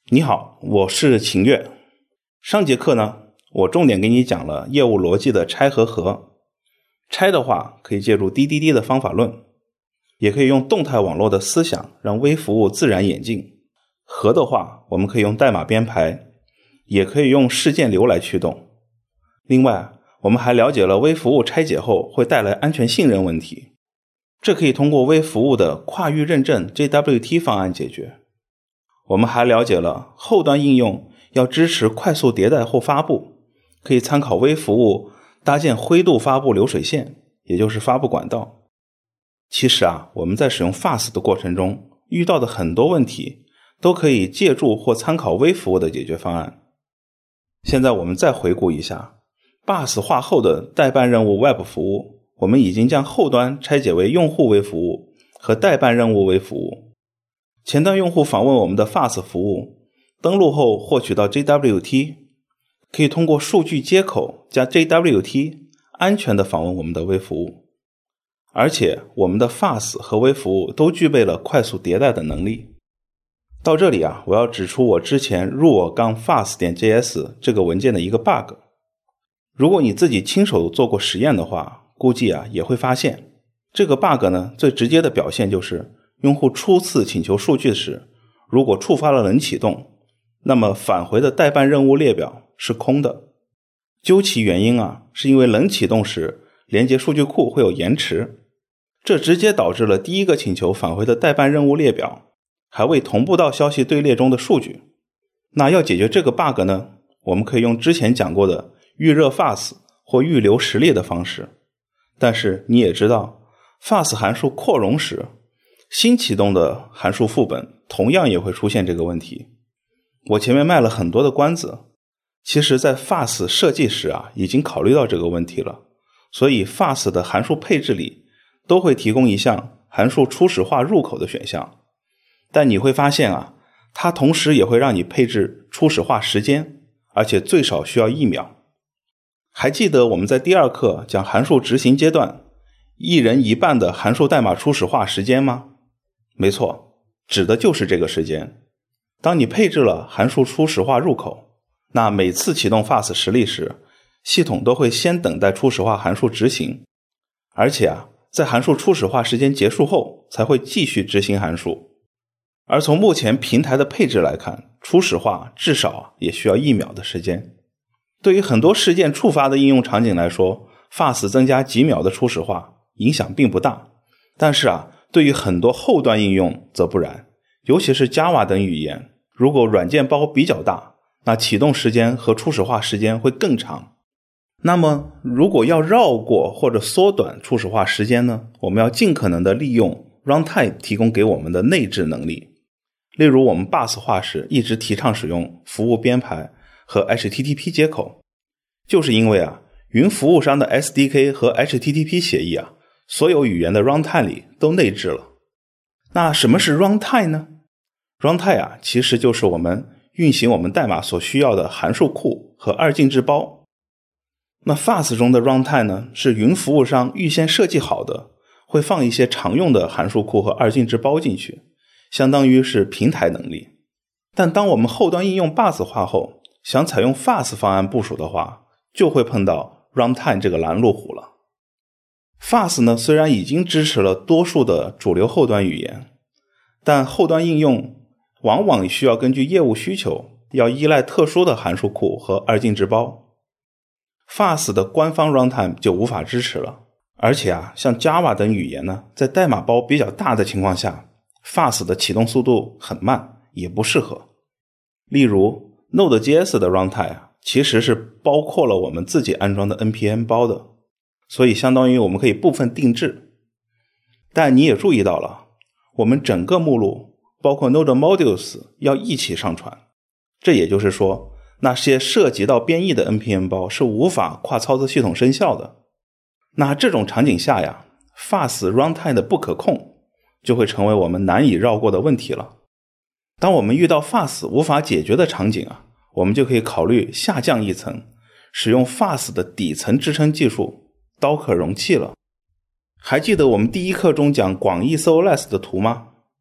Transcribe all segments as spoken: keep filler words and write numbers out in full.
你好，我是秦月。上节课呢，我重点给你讲了业务逻辑的拆和合。拆的话可以借助 D D D 的方法论，也可以用动态网络的思想让微服务自然演进。合的话我们可以用代码编排，也可以用事件流来驱动。另外我们还了解了微服务拆解后会带来安全信任问题，这可以通过微服务的跨域认证 J W T 方案解决。我们还了解了后端应用要支持快速迭代后发布，可以参考微服务搭建灰度发布流水线，也就是发布管道。其实啊，我们在使用 Fast 的过程中遇到的很多问题都可以借助或参考微服务的解决方案。现在我们再回顾一下 B A S 化后的代办任务 Web 服务，我们已经将后端拆解为用户微服务和代办任务微服务。前端用户访问我们的 Fast 服务，登录后获取到 J W T， 可以通过数据接口加 J W T 安全地访问我们的微服务。而且我们的 Fast 和微服务都具备了快速迭代的能力。到这里啊，我要指出我之前入我杠 fast.js 这个文件的一个 bug。如果你自己亲手做过实验的话，估计啊也会发现，这个 bug 呢最直接的表现就是用户初次请求数据时，如果触发了冷启动，那么返回的代办任务列表是空的。究其原因啊，是因为冷启动时连接数据库会有延迟，这直接导致了第一个请求返回的代办任务列表还未同步到消息队列中的数据。那要解决这个 bug 呢，我们可以用之前讲过的预热 Fast 或预留实例的方式。但是你也知道 Fast 函数扩容时，新启动的函数副本同样也会出现这个问题。我前面卖了很多的关子，其实在 Fast 设计时啊，已经考虑到这个问题了。所以 Fast 的函数配置里都会提供一项函数初始化入口的选项。但你会发现啊，它同时也会让你配置初始化时间，而且最少需要一秒。还记得我们在第二课讲函数执行阶段一人一半的函数代码初始化时间吗？没错，指的就是这个时间。当你配置了函数初始化入口，那每次启动 Fast 实例时，系统都会先等待初始化函数执行，而且啊，在函数初始化时间结束后才会继续执行函数。而从目前平台的配置来看，初始化至少也需要一秒的时间。对于很多事件触发的应用场景来说， Fast 增加几秒的初始化影响并不大。但是啊，对于很多后端应用则不然，尤其是 Java 等语言，如果软件包比较大，那启动时间和初始化时间会更长。那么如果要绕过或者缩短初始化时间呢，我们要尽可能的利用 Runtime 提供给我们的内置能力。例如我们 B A S 化时一直提倡使用服务编排和 H T T P 接口，就是因为啊，云服务商的 S D K 和 H T T P 协议啊，所有语言的 Runtime 里都内置了。那什么是 Runtime 呢？ Runtime 啊，其实就是我们运行我们代码所需要的函数库和二进制包。那 Fast 中的 Runtime 呢，是云服务商预先设计好的，会放一些常用的函数库和二进制包进去，相当于是平台能力。但当我们后端应用 B A S 化后，想采用 Fast 方案部署的话，就会碰到 Runtime 这个拦路虎了。Fast 呢，虽然已经支持了多数的主流后端语言，但后端应用往往需要根据业务需求，要依赖特殊的函数库和二进制包。Fast 的官方 Runtime 就无法支持了。而且啊，像 Java 等语言呢，在代码包比较大的情况下， Fast 的启动速度很慢，也不适合。例如 Node.js 的 Runtime 其实是包括了我们自己安装的 N P M 包的，所以相当于我们可以部分定制。但你也注意到了，我们整个目录包括 Node Modules 要一起上传，这也就是说，那些涉及到编译的 N P M 包是无法跨操作系统生效的。那这种场景下呀， Fast Runtime 的不可控就会成为我们难以绕过的问题了。当我们遇到 Fast 无法解决的场景啊，我们就可以考虑下降一层，使用 Fast 的底层支撑技术 Docker 容器了。还记得我们第一课中讲广义 Serverless 的图吗？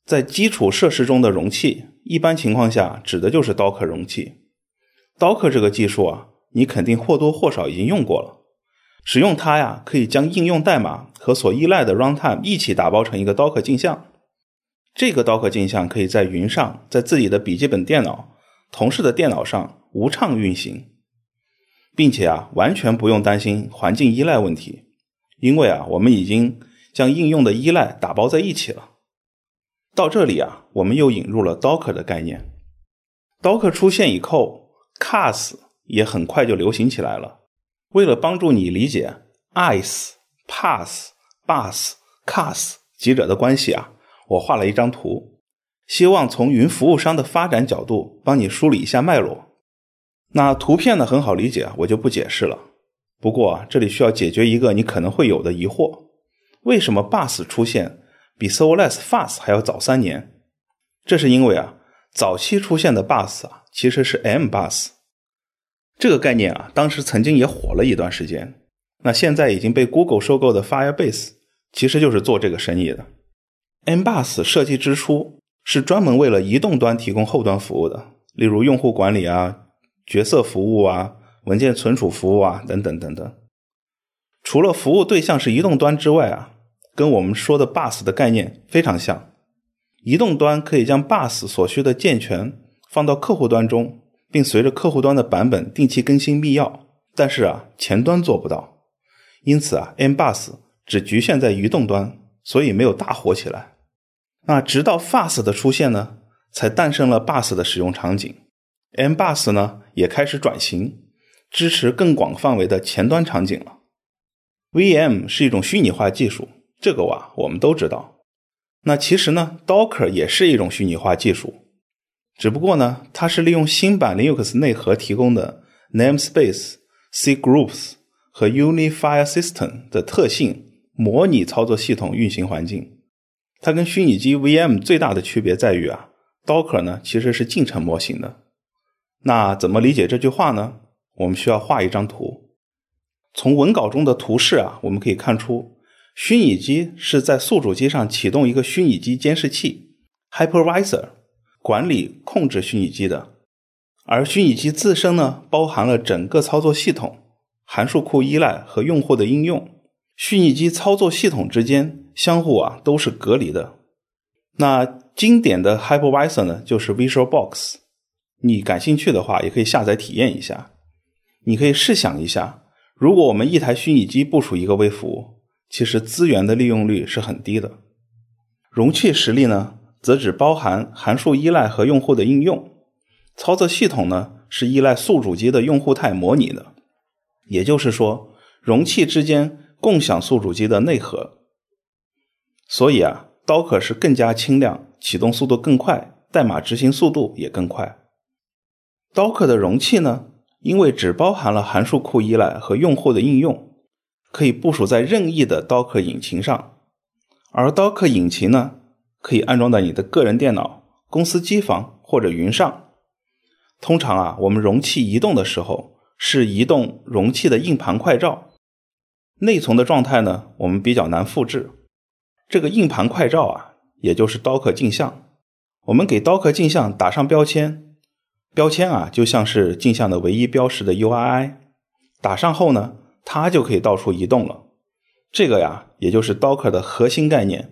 在基础设施中的容器，一般情况下指的就是 Docker 容器。Docker 这个技术啊，你肯定或多或少已经用过了。使用它呀，可以将应用代码和所依赖的 runtime 一起打包成一个 Docker 镜像。这个 Docker 镜像可以在云上，在自己的笔记本电脑、同事的电脑上无畅运行，并且啊，完全不用担心环境依赖问题，因为啊，我们已经将应用的依赖打包在一起了。到这里啊，我们又引入了 Docker 的概念。Docker 出现以后 C A S 也很快就流行起来了。为了帮助你理解 I C E、P A S、B A S、C A S 几者的关系啊，我画了一张图，希望从云服务商的发展角度帮你梳理一下脉络。那图片呢很好理解，我就不解释了。不过啊，这里需要解决一个你可能会有的疑惑，为什么 B A S 出现比 Serverless F A S 还要早三年？这是因为啊，早期出现的 B A S 啊，其实是 M B A S。这个概念啊，当时曾经也火了一段时间。那现在已经被 Google 收购的 Firebase 其实就是做这个生意的。M B A S 设计之初是专门为了移动端提供后端服务的，例如用户管理啊、角色服务啊、文件存储服务啊等等等等。除了服务对象是移动端之外啊，跟我们说的 B A S 的概念非常像。移动端可以将 B A S 所需的健全放到客户端中，并随着客户端的版本定期更新密钥，但是啊，前端做不到。因此啊 M B A S 只局限在移动端，所以没有大火起来。那直到 F A S 的出现呢，才诞生了 B A S 的使用场景。M B A S 呢，也开始转型，支持更广范围的前端场景了。V M 是一种虚拟化技术，这个啊，我们都知道。那其实呢 Docker 也是一种虚拟化技术，只不过呢，它是利用新版 Linux 内核提供的 Namespace、Cgroups 和 Unified System 的特性，模拟操作系统运行环境。它跟虚拟机 V M 最大的区别在于啊 Docker 呢其实是进程模型的。那怎么理解这句话呢？我们需要画一张图。从文稿中的图示啊，我们可以看出虚拟机是在宿主机上启动一个虚拟机监视器 Hypervisor， 管理控制虚拟机的。而虚拟机自身呢，包含了整个操作系统、函数库依赖和用户的应用。虚拟机操作系统之间相互啊都是隔离的。那经典的 Hypervisor 呢，就是 VisualBox。你感兴趣的话，也可以下载体验一下。你可以试想一下，如果我们一台虚拟机部署一个微服务，其实资源的利用率是很低的。容器实例呢，则只包含函数依赖和用户的应用。操作系统呢，是依赖宿主机的用户态模拟的。也就是说，容器之间共享宿主机的内核。所以啊 Docker 是更加轻量，启动速度更快，代码执行速度也更快。Docker 的容器呢，因为只包含了函数库依赖和用户的应用，可以部署在任意的 Docker 引擎上。而 Docker 引擎呢，可以安装在你的个人电脑、公司机房或者云上。通常啊，我们容器移动的时候，是移动容器的硬盘快照。内存的状态呢，我们比较难复制。这个硬盘快照啊，也就是 Docker 镜像。我们给 Docker 镜像打上标签，标签啊，就像是镜像的唯一标识的 U I I， 打上后呢，它就可以到处移动了。这个呀，也就是 Docker 的核心概念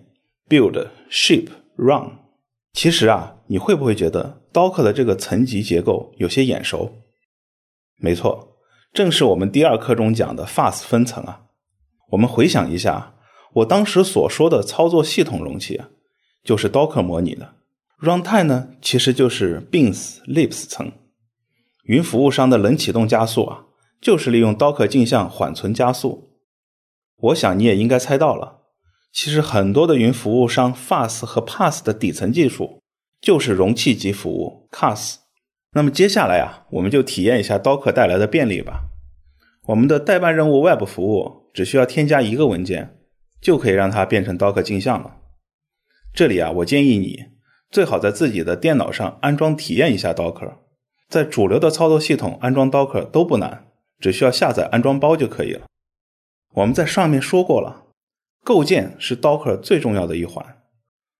Build、Ship、Run。 其实啊，你会不会觉得 Docker 的这个层级结构有些眼熟？没错，正是我们第二课中讲的 F A S 分层啊。我们回想一下，我当时所说的操作系统容器啊，就是 Docker 模拟的。Runtime 呢，其实就是 Beans、Libs 层。云服务商的冷启动加速啊，就是利用 Docker 镜像缓存加速。我想你也应该猜到了，其实很多的云服务商 F A S 和 P A S 的底层技术就是容器级服务 C A S。 那么接下来啊，我们就体验一下 Docker 带来的便利吧。我们的代办任务 Web 服务只需要添加一个文件，就可以让它变成 Docker 镜像了。这里啊，我建议你最好在自己的电脑上安装体验一下 Docker。 在主流的操作系统安装 Docker 都不难，只需要下载安装包就可以了。我们在上面说过了，构建是 Docker 最重要的一环。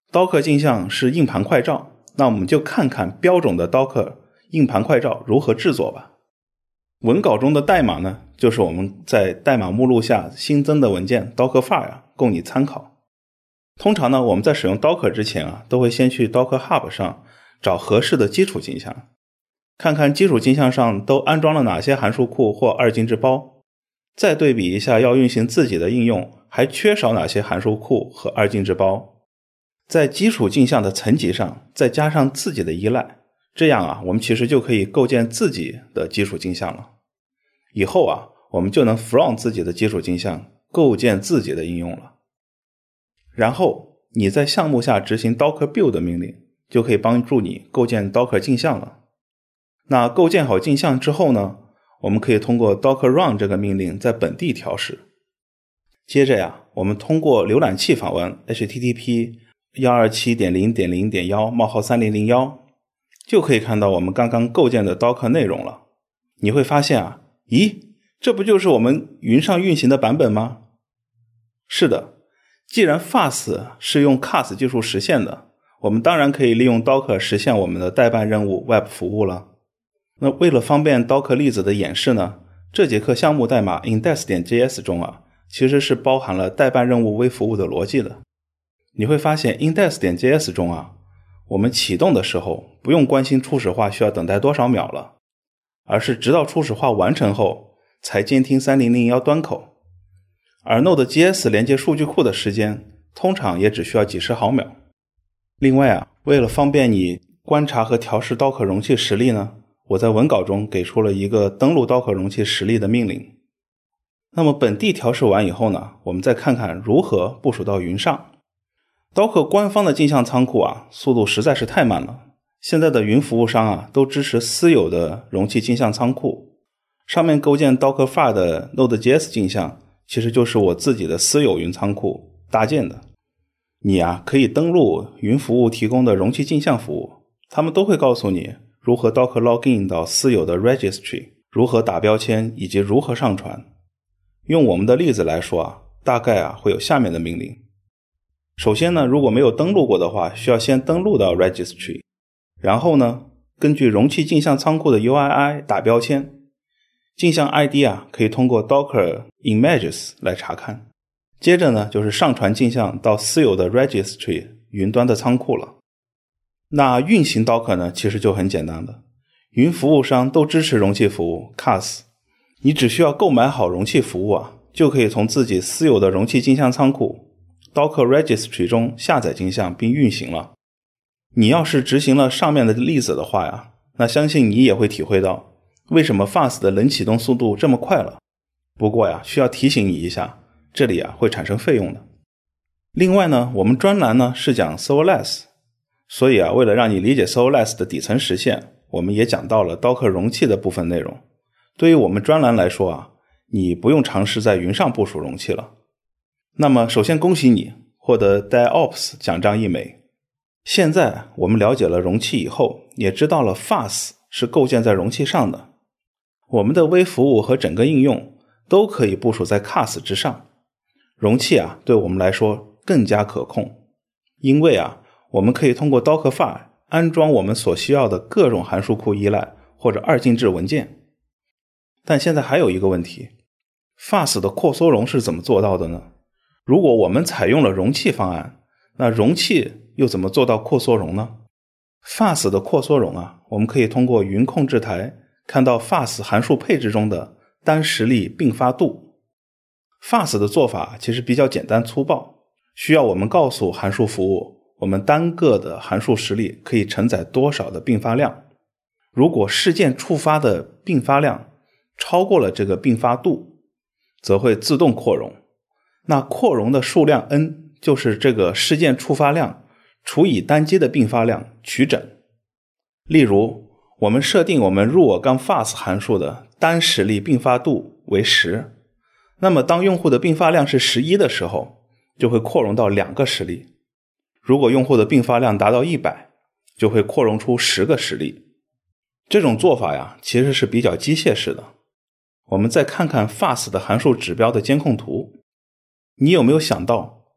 Docker 镜像是硬盘快照，那我们就看看标准的 Docker 硬盘快照如何制作吧。文稿中的代码呢，就是我们在代码目录下新增的文件 Dockerfile 供你参考。通常呢，我们在使用 Docker 之前啊，都会先去 Docker Hub 上找合适的基础镜像，看看基础镜像上都安装了哪些函数库或二进制包，再对比一下要运行自己的应用还缺少哪些函数库和二进制包，在基础镜像的层级上再加上自己的依赖，这样啊，我们其实就可以构建自己的基础镜像了。以后啊，我们就能 from 自己的基础镜像构建自己的应用了。然后你在项目下执行 Docker build 的命令，就可以帮助你构建 Docker 镜像了。那构建好镜像之后呢，我们可以通过 Docker run 这个命令在本地调试。接着呀，我们通过浏览器访问 H T T P 一二七点零点零点一 冒号三零零一，就可以看到我们刚刚构建的 Docker 内容了。你会发现啊，咦，这不就是我们云上运行的版本吗？是的，既然 Fast 是用 C A S 技术实现的，我们当然可以利用 Docker 实现我们的代办任务 Web 服务了。那为了方便 Docker 例子的演示呢，这节课项目代码 index.js 中啊，其实是包含了代办任务微服务的逻辑的。你会发现 index.js 中啊，我们启动的时候不用关心初始化需要等待多少秒了，而是直到初始化完成后才监听三零零一端口。而 Node.js 连接数据库的时间通常也只需要几十毫秒。另外啊，为了方便你观察和调试 Docker 容器实例呢，我在文稿中给出了一个登录 Docker 容器实例的命令。那么本地调试完以后呢，我们再看看如何部署到云上。Docker 官方的镜像仓库啊，速度实在是太慢了。现在的云服务商啊，都支持私有的容器镜像仓库，上面构建 Dockerfile 的 Node.js 镜像，其实就是我自己的私有云仓库搭建的。你啊，可以登录云服务提供的容器镜像服务，他们都会告诉你如何 Docker login 到私有的 registry， 如何打标签以及如何上传。用我们的例子来说啊，大概啊会有下面的命令。首先呢，如果没有登录过的话，需要先登录到 registry， 然后呢，根据容器镜像仓库的 U I I 打标签。镜像 I D 啊，可以通过 Docker Images 来查看。接着呢，就是上传镜像到私有的 registry 云端的仓库了。那运行 Docker 呢，其实就很简单了。云服务商都支持容器服务 C A S， 你只需要购买好容器服务啊，就可以从自己私有的容器镜像仓库 Docker Registry 中下载镜像并运行了。你要是执行了上面的例子的话呀，那相信你也会体会到为什么 Fast 的冷启动速度这么快了。不过呀，需要提醒你一下，这里啊会产生费用的。另外呢，我们专栏呢是讲 Serverless， 所以啊，为了让你理解 Serverless 的底层实现，我们也讲到了 Docker 容器的部分内容。对于我们专栏来说啊，你不用尝试在云上部署容器了。那么首先恭喜你获得 DevOps 奖章一枚。现在我们了解了容器以后，也知道了 Fast 是构建在容器上的。我们的微服务和整个应用都可以部署在 C A S 之上。容器啊，对我们来说更加可控，因为啊，我们可以通过 Dockerfile 安装我们所需要的各种函数库依赖或者二进制文件。但现在还有一个问题， Fast 的扩缩容是怎么做到的呢？如果我们采用了容器方案，那容器又怎么做到扩缩容呢？ Fast 的扩缩容啊，我们可以通过云控制台看到 Fast 函数配置中的单实例并发度。 Fast 的做法其实比较简单粗暴，需要我们告诉函数服务我们单个的函数实例可以承载多少的并发量。如果事件触发的并发量超过了这个并发度，则会自动扩容。那扩容的数量 n 就是这个事件触发量除以单机的并发量取整。例如，我们设定我们 root-fast 函数的单实例并发度为十，那么当用户的并发量是十一的时候，就会扩容到两个实例。如果用户的并发量达到一百，就会扩容出十个实例。这种做法呀，其实是比较机械式的。我们再看看 Fast 的函数指标的监控图，你有没有想到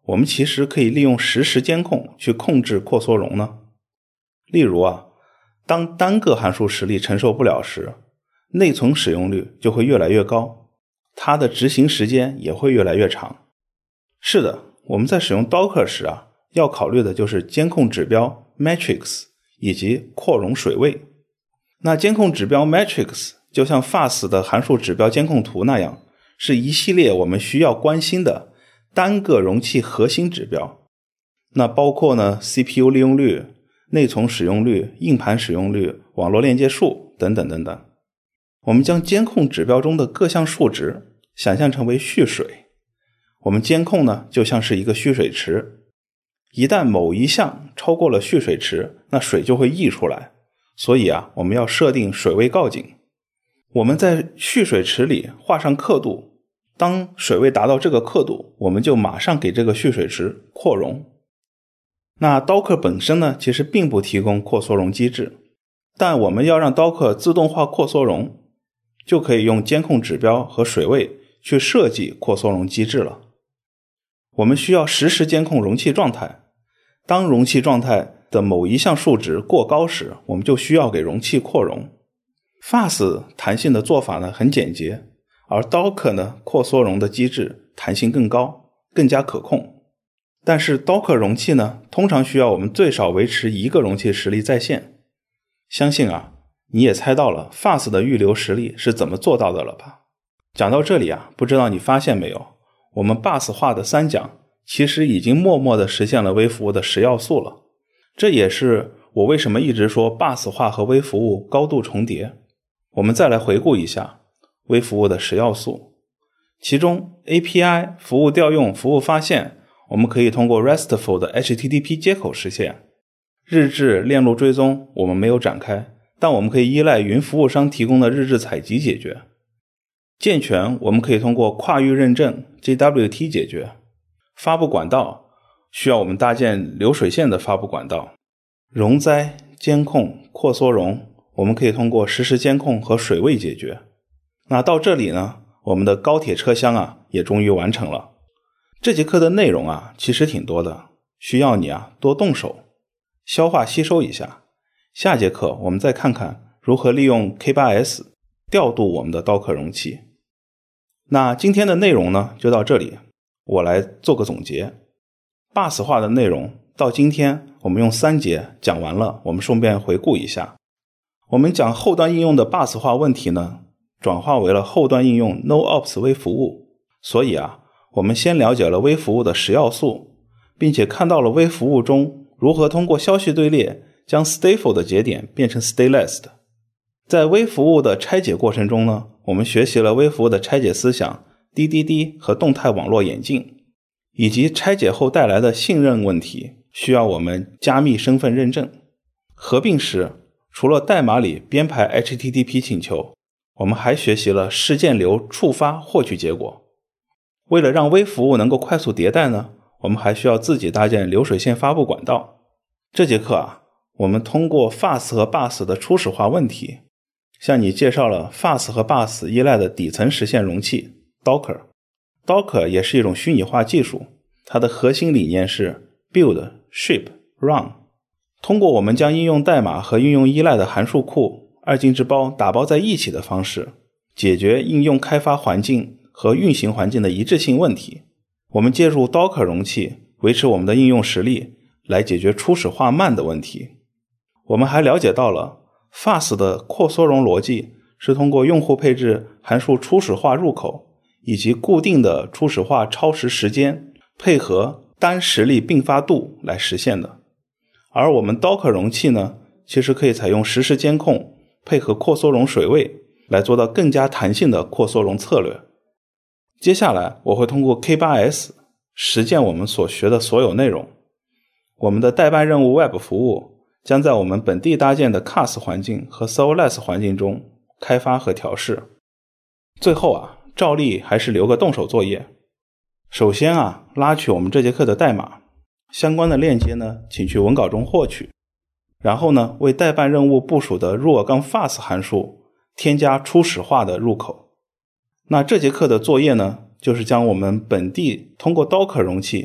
我们其实可以利用实时监控去控制扩缩容呢？例如啊，当单个函数实例承受不了时，内存使用率就会越来越高，它的执行时间也会越来越长。是的，我们在使用 Docker 时啊，要考虑的就是监控指标 Matrix 以及扩容水位。那监控指标 Matrix 就像 F A S 的函数指标监控图那样，是一系列我们需要关心的单个容器核心指标。那包括呢 C P U 利用率、内存使用率、硬盘使用率、网络链接数等等等等。我们将监控指标中的各项数值想象成为蓄水，我们监控呢就像是一个蓄水池，一旦某一项超过了蓄水池，那水就会溢出来，所以啊，我们要设定水位告警。我们在蓄水池里画上刻度，当水位达到这个刻度，我们就马上给这个蓄水池扩容。那 Docker 本身呢，其实并不提供扩缩容机制，但我们要让 Docker 自动化扩缩容，就可以用监控指标和水位去设计扩缩容机制了。我们需要实时监控容器状态，当容器状态的某一项数值过高时，我们就需要给容器扩容。F A S 弹性的做法呢很简洁，而 Docker 呢扩缩容的机制弹性更高，更加可控。但是 Docker 容器呢通常需要我们最少维持一个容器实例在线。相信啊你也猜到了 F A S 的预留实例是怎么做到的了吧？讲到这里啊，不知道你发现没有，我们 B A S 化的三讲其实已经默默地实现了微服务的十要素了。这也是我为什么一直说 B A S 化和微服务高度重叠。我们再来回顾一下微服务的十要素，其中 A P I 服务调用、服务发现我们可以通过 RESTful 的 H T T P 接口实现。日志、链路追踪我们没有展开，但我们可以依赖云服务商提供的日志采集解决。健全我们可以通过跨域认证 J W T 解决。发布管道需要我们搭建流水线的发布管道。容灾、监控、扩缩容我们可以通过实时监控和水位解决。那到这里呢，我们的高铁车厢啊也终于完成了。这节课的内容啊其实挺多的，需要你啊多动手消化吸收一下。下节课我们再看看如何利用 K 八 S 调度我们的 Docker 容器。那今天的内容呢就到这里，我来做个总结。B A S 化的内容到今天我们用三节讲完了，我们顺便回顾一下。我们讲后端应用的 B A S 化问题呢，转化为了后端应用 NoOps 微服务。所以啊，我们先了解了微服务的十要素，并且看到了微服务中如何通过消息队列将 stateful 的节点变成 stateless 的。在微服务的拆解过程中呢，我们学习了微服务的拆解思想、D D D 和动态网络演进，以及拆解后带来的信任问题，需要我们加密身份认证。合并时，除了代码里编排 H T T P 请求，我们还学习了事件流触发获取结果。为了让微服务能够快速迭代呢，我们还需要自己搭建流水线发布管道。这节课啊，我们通过 F A S 和 B A S 的初始化问题，向你介绍了 F A S 和 B A S 依赖的底层实现容器 Docker。Docker 也是一种虚拟化技术，它的核心理念是 Build, Ship, Run。通过我们将应用代码和应用依赖的函数库、二进制包打包在一起的方式，解决应用开发环境和运行环境的一致性问题。我们借助 Docker 容器维持我们的应用实力，来解决初始化慢的问题。我们还了解到了 F A S 的扩缩容逻辑是通过用户配置函数初始化入口以及固定的初始化超时时间配合单实例并发度来实现的。而我们 Docker 容器呢，其实可以采用实时监控配合扩缩容水位来做到更加弹性的扩缩容策略。接下来我会通过 K 八 S 实践我们所学的所有内容。我们的代办任务 Web 服务将在我们本地搭建的 C A S 环境和 Serverless 环境中开发和调试。最后啊，照例还是留个动手作业。首先啊，拉取我们这节课的代码，相关的链接呢，请去文稿中获取。然后呢，为代办任务部署的若干 F A S 函数添加初始化的入口。那这节课的作业呢，就是将我们本地通过 Docker 容器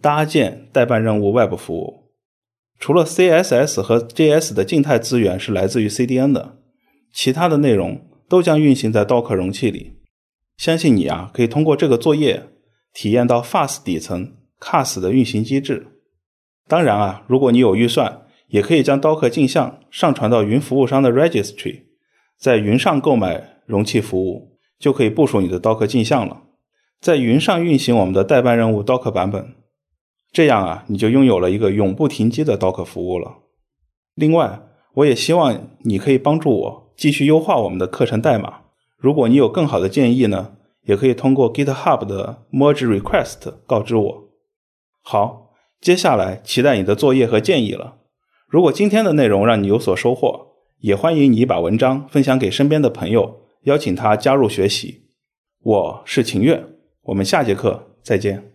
搭建代办任务 Web 服务。除了 C S S 和 J S 的静态资源是来自于 C D N 的，其他的内容都将运行在 Docker 容器里。相信你啊，可以通过这个作业体验到 F A S 底层 C A S 的运行机制。当然啊，如果你有预算，也可以将 Docker 镜像上传到云服务商的 Registry， 在云上购买容器服务，就可以部署你的 Docker 镜像了，在云上运行我们的代办任务 Docker 版本。这样啊，你就拥有了一个永不停机的 Docker 服务了。另外，我也希望你可以帮助我继续优化我们的课程代码。如果你有更好的建议呢，也可以通过 GitHub 的 Merge Request 告知我。好，接下来期待你的作业和建议了。如果今天的内容让你有所收获，也欢迎你把文章分享给身边的朋友，邀请他加入学习。我是秦月，我们下节课再见。